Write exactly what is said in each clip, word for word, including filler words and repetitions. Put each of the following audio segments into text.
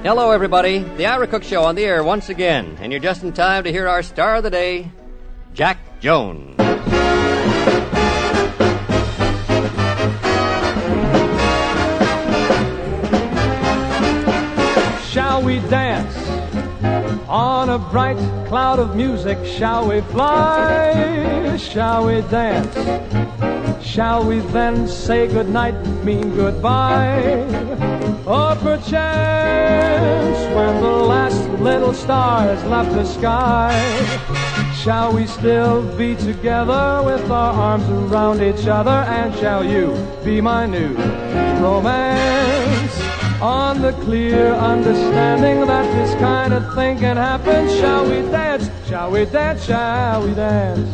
Hello, everybody. The Ira Cook Show on the air once again, and you're just in time to hear our star of the day, Jack Jones. Shall we dance on a bright cloud of music? Shall we fly? Shall we dance? Shall we then say goodnight, mean goodbye? Or perchance, when the last little star has left the sky, shall we still be together with our arms around each other? And shall you be my new romance? On the clear understanding that this kind of thing can happen, shall we dance? Shall we dance? Shall we dance?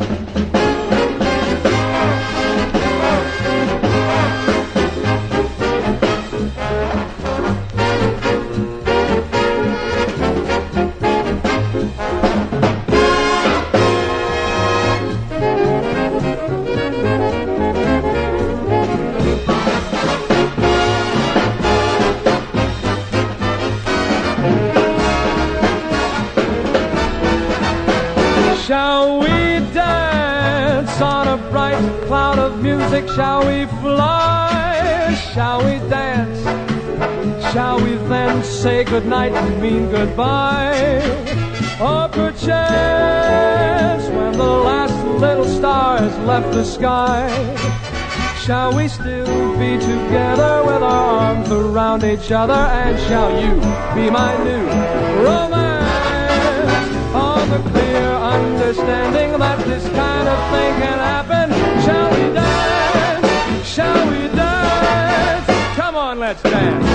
Shall we dance on a bright cloud of music? Shall we fly? Shall we dance? Shall we then say goodnight and mean goodbye? Or perchance, when the last little star has left the sky, shall we still be together with our arms around each other? And shall you be my new romance? On the clear understanding that this kind of thing can happen, shall we dance? Shall we dance? Come on, let's dance.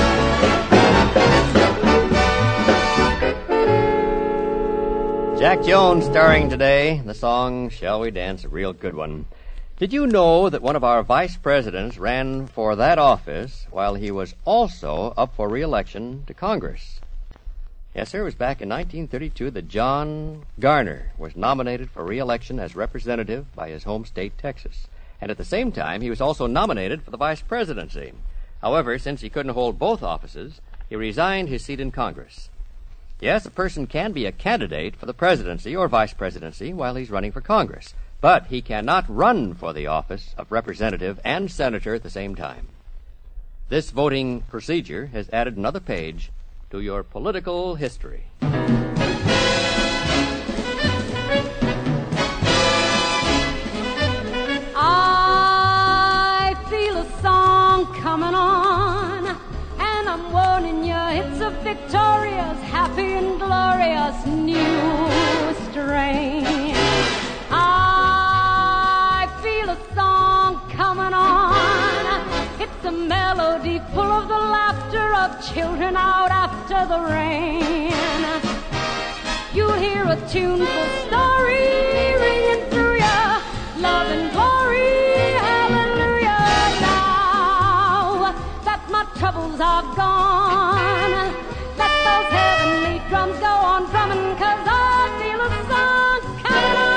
Jack Jones starring today. The song Shall We Dance, a real good one. Did you know that one of our vice presidents ran for that office while he was also up for re-election to Congress? Yes, sir, it was back in nineteen thirty-two that John Garner was nominated for re-election as representative by his home state, Texas. And at the same time, he was also nominated for the vice presidency. However, since he couldn't hold both offices, he resigned his seat in Congress. Yes, a person can be a candidate for the presidency or vice presidency while he's running for Congress, but he cannot run for the office of representative and senator at the same time. This voting procedure has added another page to your political history. I feel a song coming on, and I'm warning you, it's a victorious, happy and glorious new strain. I feel a song coming on. It's a melody full of the laughter of children out after the rain. You'll hear a tuneful story ringing through ya, love and glory, hallelujah. Now that my troubles are gone, let those heavenly drums go on drumming, 'cause I feel a song coming on.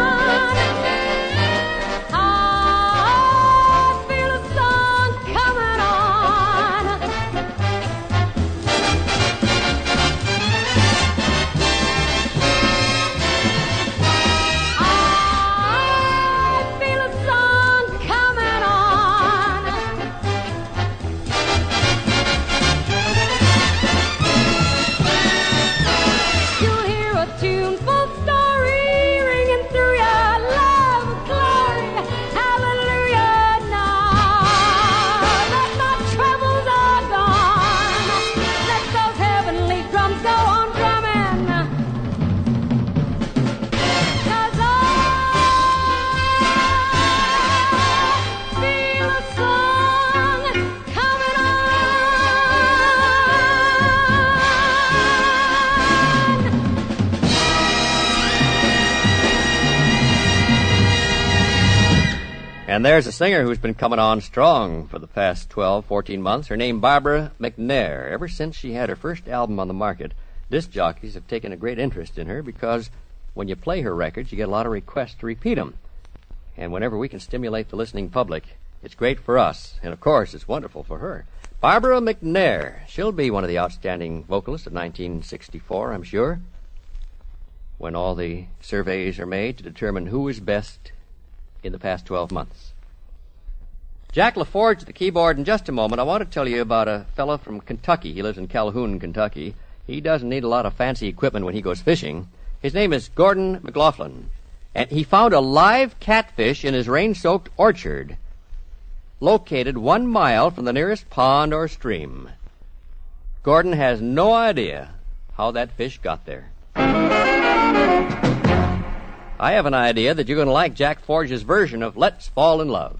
And there's a singer who's been coming on strong for the past twelve, fourteen months. Her name, Barbara McNair. Ever since she had her first album on the market, disc jockeys have taken a great interest in her because when you play her records, you get a lot of requests to repeat them. And whenever we can stimulate the listening public, it's great for us. And, of course, it's wonderful for her. Barbara McNair. She'll be one of the outstanding vocalists of nineteen sixty-four, I'm sure, when all the surveys are made to determine who is best in the past twelve months. Jack LaForge at the keyboard in just a moment. I want to tell you about a fellow from Kentucky. He lives in Calhoun, Kentucky. He doesn't need a lot of fancy equipment when he goes fishing. His name is Gordon McLaughlin, and he found a live catfish in his rain-soaked orchard, located one mile from the nearest pond or stream. Gordon has no idea how that fish got there. I have an idea that you're going to like Jack Forge's version of Let's Fall in Love.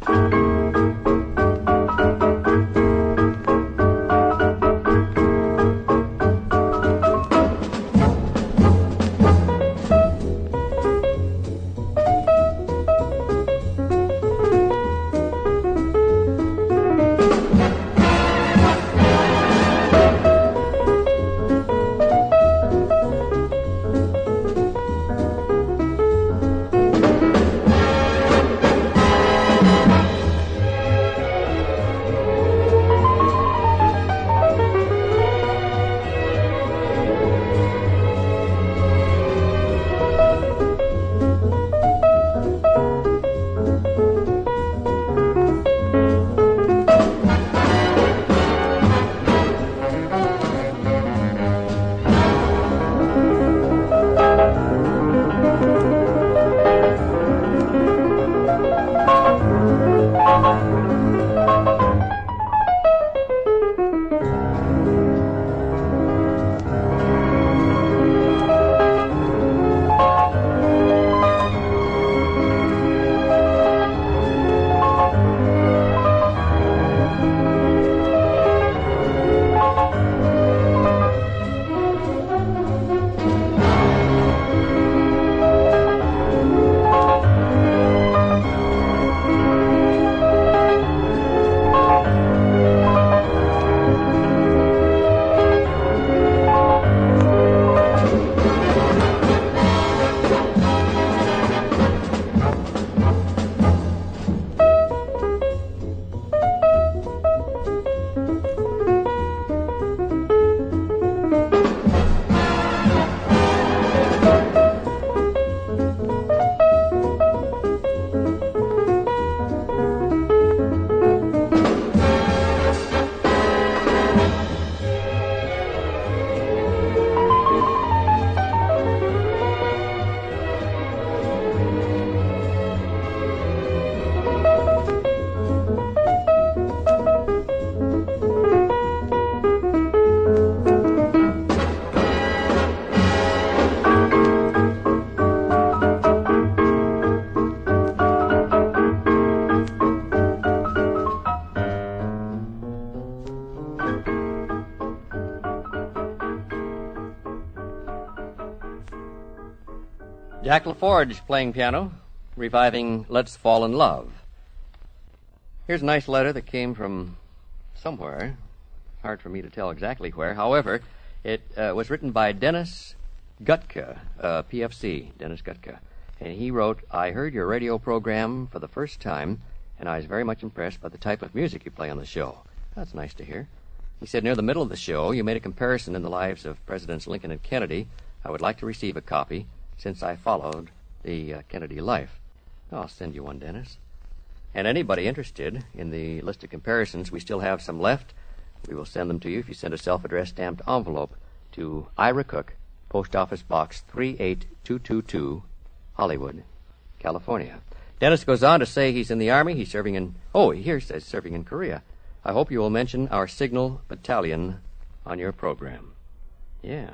Jack LaForge playing piano, reviving Let's Fall in Love. Here's a nice letter that came from somewhere. Hard for me to tell exactly where. However, it uh, was written by Dennis Gutka, uh, P F C, Dennis Gutka. And he wrote, I heard your radio program for the first time, and I was very much impressed by the type of music you play on the show. That's nice to hear. He said, near the middle of the show, you made a comparison in the lives of Presidents Lincoln and Kennedy. I would like to receive a copy, since I followed the uh, Kennedy life. I'll send you one, Dennis. And anybody interested in the list of comparisons, we still have some left. We will send them to you if you send a self-addressed stamped envelope to Ira Cook, Post Office Box three eight two two two, Hollywood, California. Dennis goes on to say he's in the Army. He's serving in, oh, here it says serving in Korea. I hope you will mention our Signal Battalion on your program. Yeah.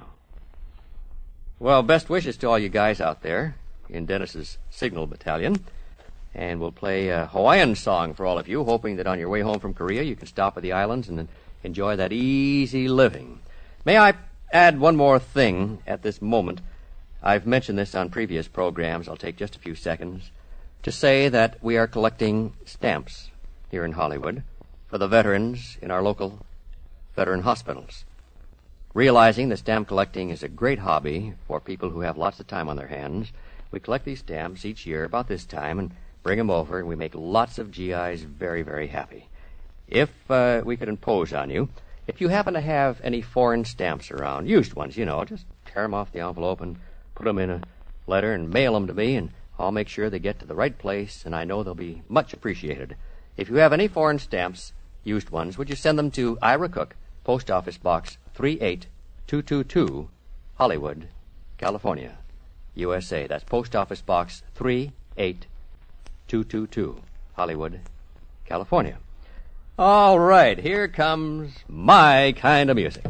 Well, best wishes to all you guys out there in Dennis's Signal Battalion. And we'll play a Hawaiian song for all of you, hoping that on your way home from Korea you can stop at the islands and enjoy that easy living. May I add one more thing at this moment? I've mentioned this on previous programs. I'll take just a few seconds to say that we are collecting stamps here in Hollywood for the veterans in our local veteran hospitals. Realizing that stamp collecting is a great hobby for people who have lots of time on their hands, we collect these stamps each year about this time and bring them over, and we make lots of G Is very, very happy. if uh, we could impose on you, if you happen to have any foreign stamps around, used ones, you know, just tear them off the envelope and put them in a letter and mail them to me, and I'll make sure they get to the right place, and I know they'll be much appreciated. If you have any foreign stamps, used ones, would you send them to Ira Cook, Post Office Box three eight two two two, Hollywood, California, U S A. That's Post Office Box three eight two two two, Hollywood, California. All right, here comes my kind of music.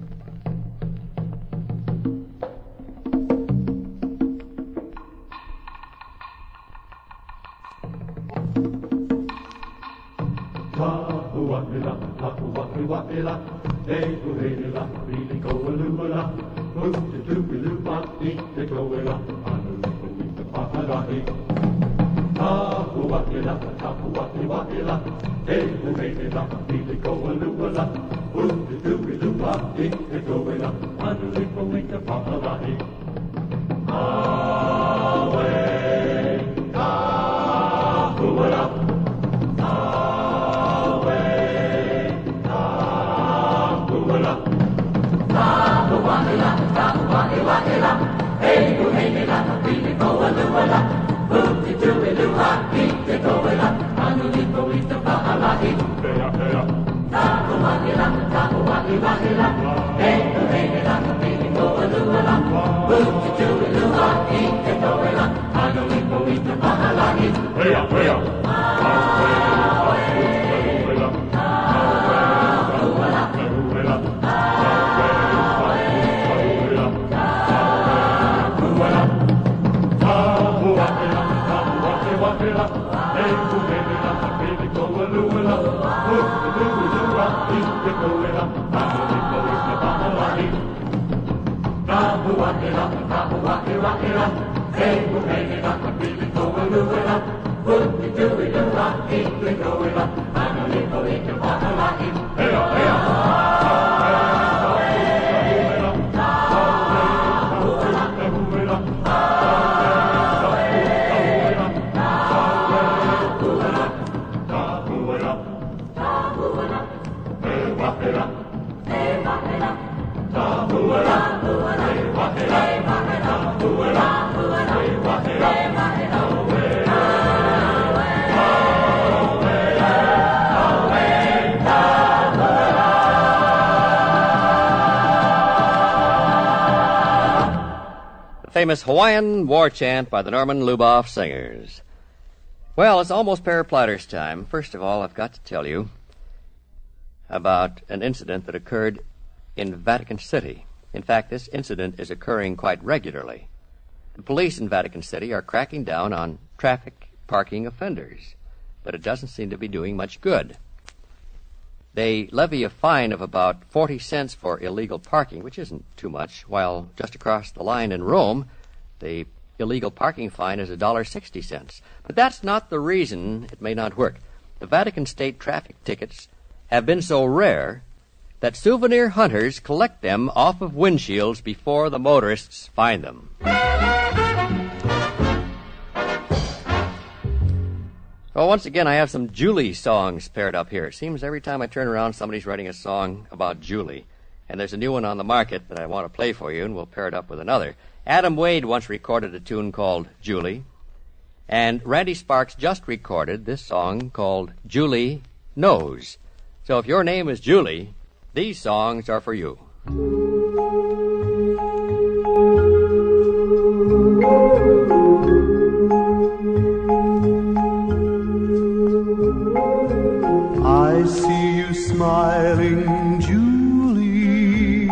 Famous Hawaiian war chant by the Norman Luboff Singers. Well, it's almost Para Platter's time. First of all, I've got to tell you about an incident that occurred in Vatican City. In fact, this incident is occurring quite regularly. The police in Vatican City are cracking down on traffic parking offenders, but it doesn't seem to be doing much good. They levy a fine of about forty cents for illegal parking, which isn't too much, while just across the line in Rome, the illegal parking fine is one dollar and sixty cents. But that's not the reason it may not work. The Vatican State traffic tickets have been so rare that souvenir hunters collect them off of windshields before the motorists find them. Well, once again, I have some Julie songs paired up here. It seems every time I turn around, somebody's writing a song about Julie. And there's a new one on the market that I want to play for you, and we'll pair it up with another. Adam Wade once recorded a tune called Julie. And Randy Sparks just recorded this song called Julie Knows. So if your name is Julie, these songs are for you. I see you smiling, Julie,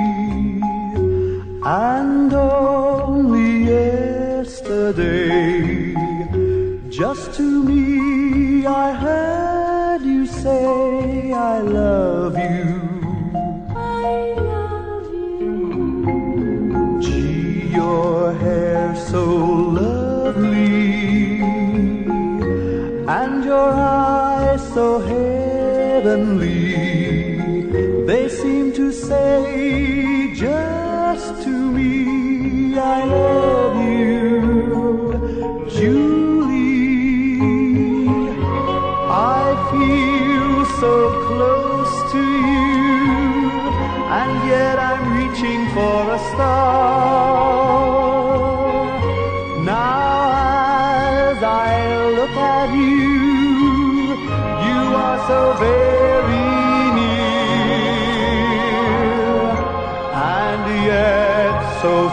and only yesterday, just to me I heard you say I love you. I love you. Gee, your hair so lovely, and your eyes so heavenly, they seem to say just to me I love you, Julie. I feel so close for a star. Now as I look at you, you are so very near, and yet so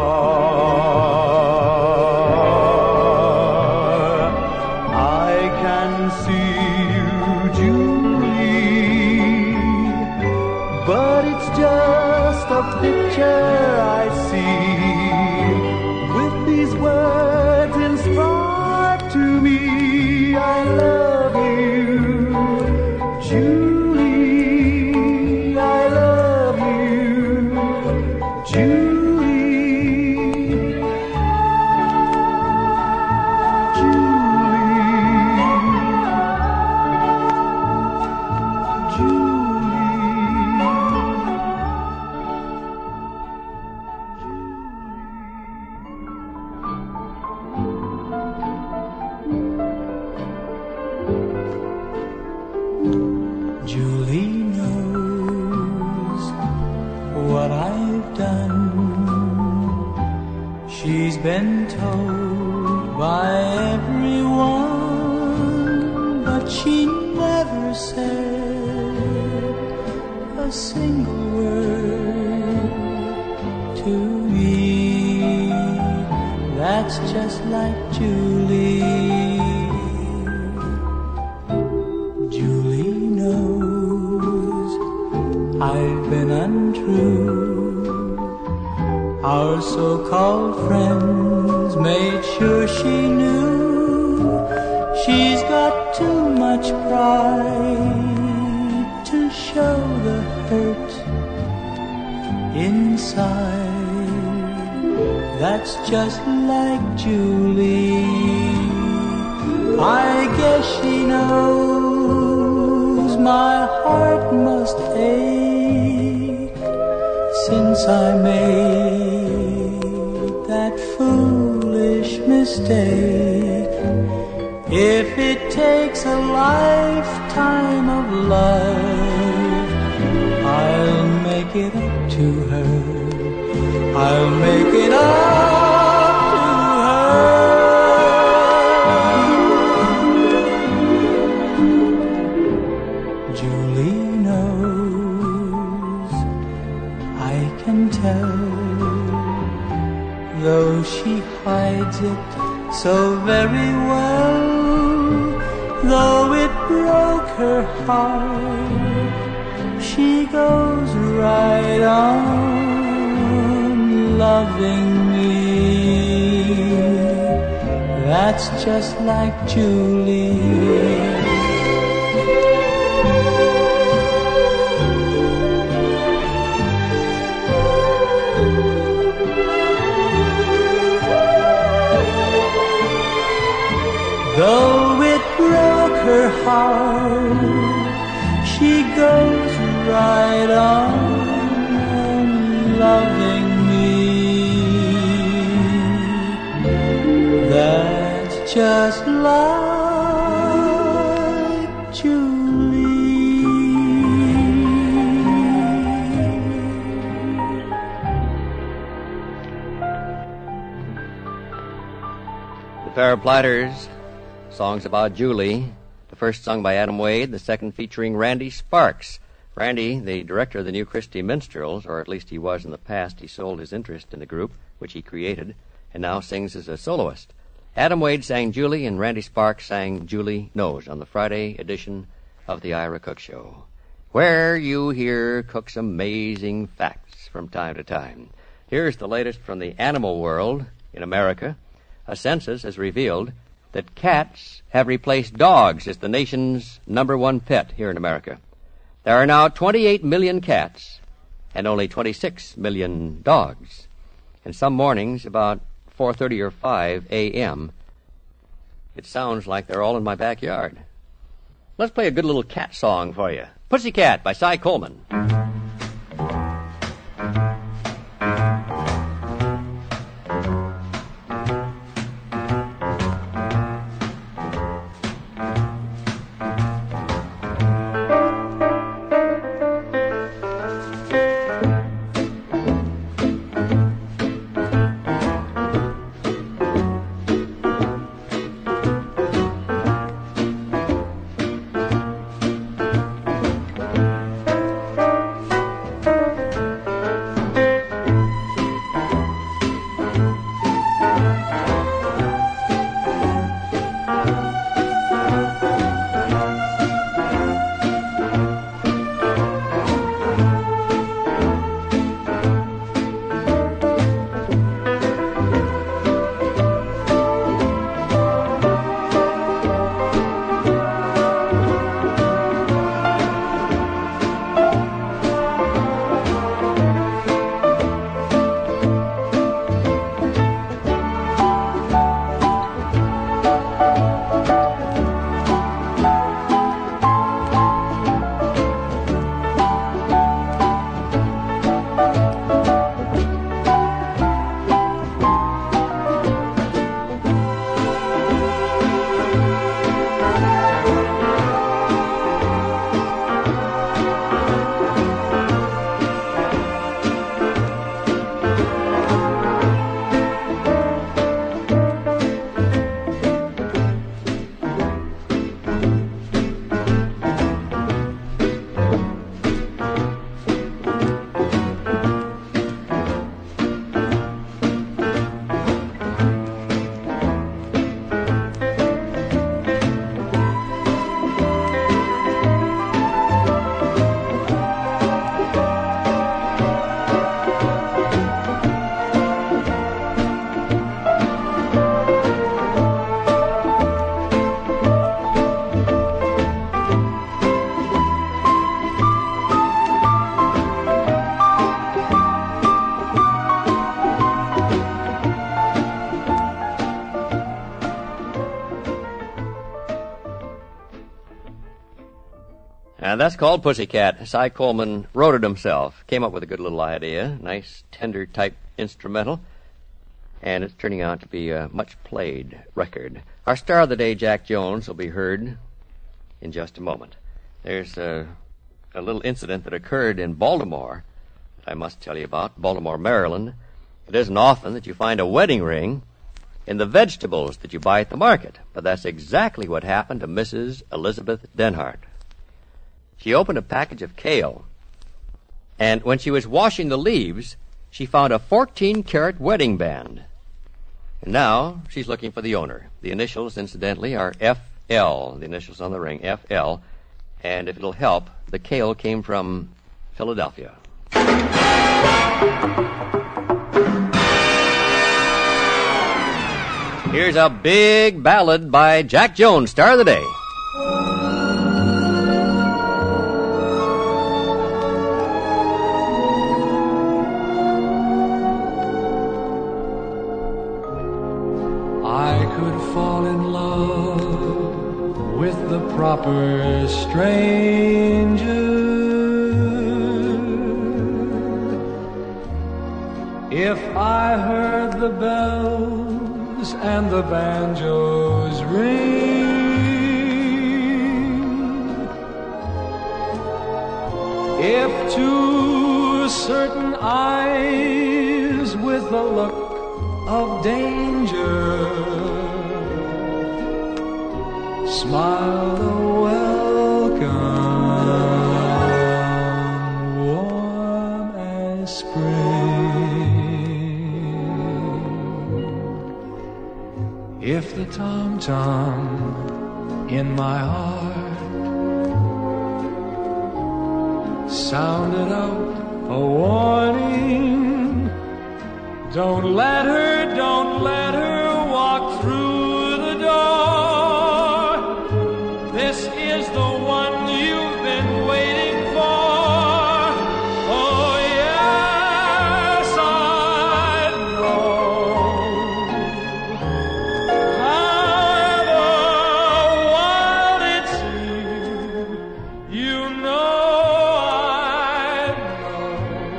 far. I can see you, Julie, but it's just a picture I see. With these words inscribed to me, I love you, Julie, I love you, Julie. Julie knows what I've done. She's been told by everyone, but she never said a single word to me. That's just like Julie. I've been untrue. Our so-called friends made sure she knew. She's got too much pride to show the hurt inside. That's just like Julie. I guess she knows my heart must ache since I made that foolish mistake. If it takes a lifetime of love, I'll make it up to her. I'll make it up to her. Julie knows, I can tell, though she hides it so very well. Though it broke her heart, she goes right on loving me. That's just like Julie. Though it broke her heart, she goes right on loving me. That's just like Julie. The Fair Platters. Songs about Julie, the first sung by Adam Wade, the second featuring Randy Sparks. Randy, the director of the New Christie Minstrels, or at least he was in the past, he sold his interest in the group, which he created, and now sings as a soloist. Adam Wade sang Julie, and Randy Sparks sang Julie Knows on the Friday edition of the Ira Cook Show, where you hear Cook's amazing facts from time to time. Here's the latest from the animal world in America. A census has revealed that cats have replaced dogs as the nation's number one pet here in America. There are now twenty-eight million cats and only twenty-six million dogs. And some mornings, about four thirty or five a.m., it sounds like they're all in my backyard. Let's play a good little cat song for you. Pussycat by Cy Coleman. And that's called Pussycat. Cy Coleman wrote it himself. Came up with a good little idea. Nice, tender-type instrumental. And it's turning out to be a much-played record. Our star of the day, Jack Jones, will be heard in just a moment. There's a, a little incident that occurred in Baltimore that I must tell you about. Baltimore, Maryland. It isn't often that you find a wedding ring in the vegetables that you buy at the market, but that's exactly what happened to Missus Elizabeth Denhart. She opened a package of kale, and when she was washing the leaves, she found a fourteen-carat wedding band. And now she's looking for the owner. The initials, incidentally, are F L, the initials on the ring, F L, and if it'll help, the kale came from Philadelphia. Here's a big ballad by Jack Jones, star of the day. I could fall in love with the proper stranger if I heard the bells and the banjos ring, if two certain eyes with a look of danger smiled a welcome warm as spring, if the tom-tom in my heart sounded out a warning, don't let her, don't let her walk through the door. This is the one you've been waiting for. Oh, yes, I know. However wild it seems, you know I know.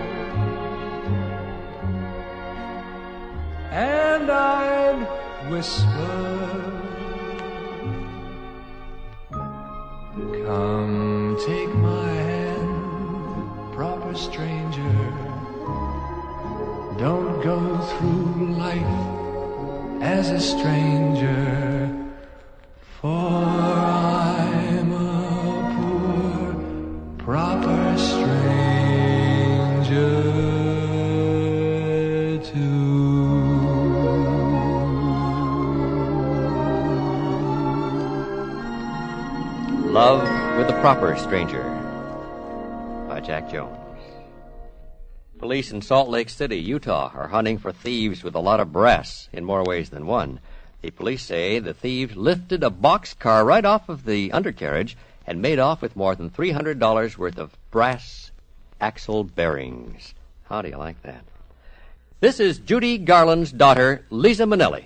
And I'd whisper, come take my hand, proper stranger. Don't go through life as a stranger, for I'm a poor, proper stranger too. Love with the Proper Stranger by Jack Jones. Police in Salt Lake City, Utah, are hunting for thieves with a lot of brass in more ways than one. The police say the thieves lifted a boxcar right off of the undercarriage and made off with more than three hundred dollars worth of brass axle bearings. How do you like that? This is Judy Garland's daughter, Lisa Minnelli.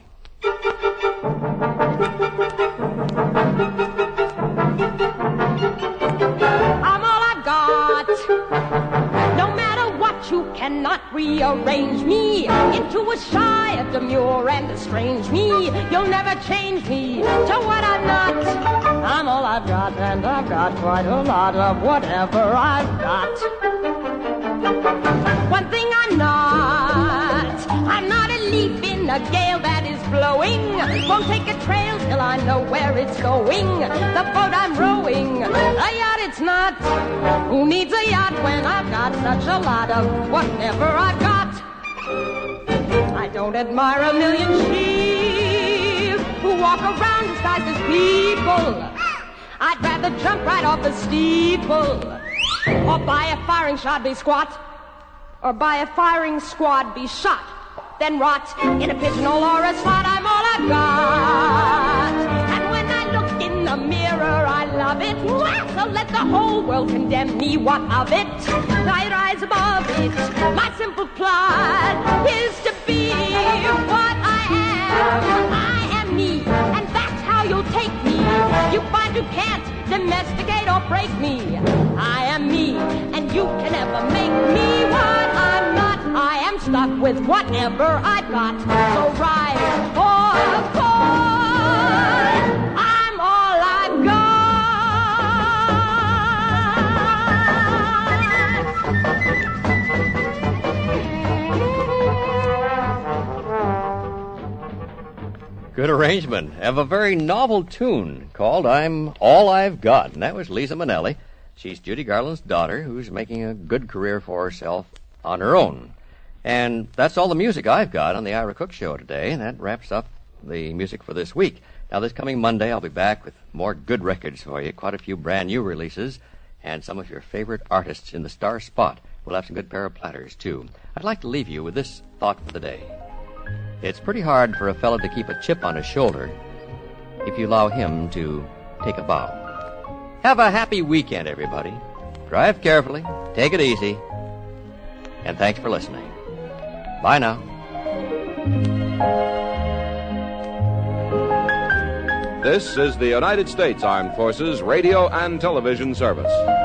You cannot rearrange me into a shy, a demure, and a strange me. You'll never change me to what I'm not. I'm all I've got, and I've got quite a lot of whatever I've got. One thing I'm not, I'm not a leaf in a gale that is blowing. Won't take a trail till I know where it's going. The boat I'm rowing, a yacht it's not. Who needs a yacht when I've got such a lot of whatever I've got? I don't admire a million sheep who walk around disguised as people. I'd rather jump right off a steeple, or by a firing shot be squat, or by a firing squad be shot, then rot in a pigeonhole or a slot. I'm all I've got. And when I look in the mirror, I love it. So let the whole world condemn me, what of it? I rise above it. My simple plot is to be what I am. I am me, and that's how you'll take me. You find you can't domesticate or break me. with whatever I've got. So ride, boy, boy, I'm all I've got. Good arrangement of a very novel tune called I'm All I've Got. And that was Lisa Minnelli. She's Judy Garland's daughter, who's making a good career for herself on her own. And that's all the music I've got on the Ira Cook Show today, and that wraps up the music for this week. Now, this coming Monday, I'll be back with more good records for you, quite a few brand new releases, and some of your favorite artists in the star spot. We'll have some good pair of platters, too. I'd like to leave you with this thought for the day. It's pretty hard for a fellow to keep a chip on his shoulder if you allow him to take a bow. Have a happy weekend, everybody. Drive carefully, take it easy, and thanks for listening. Bye now. This is the United States Armed Forces Radio and Television Service.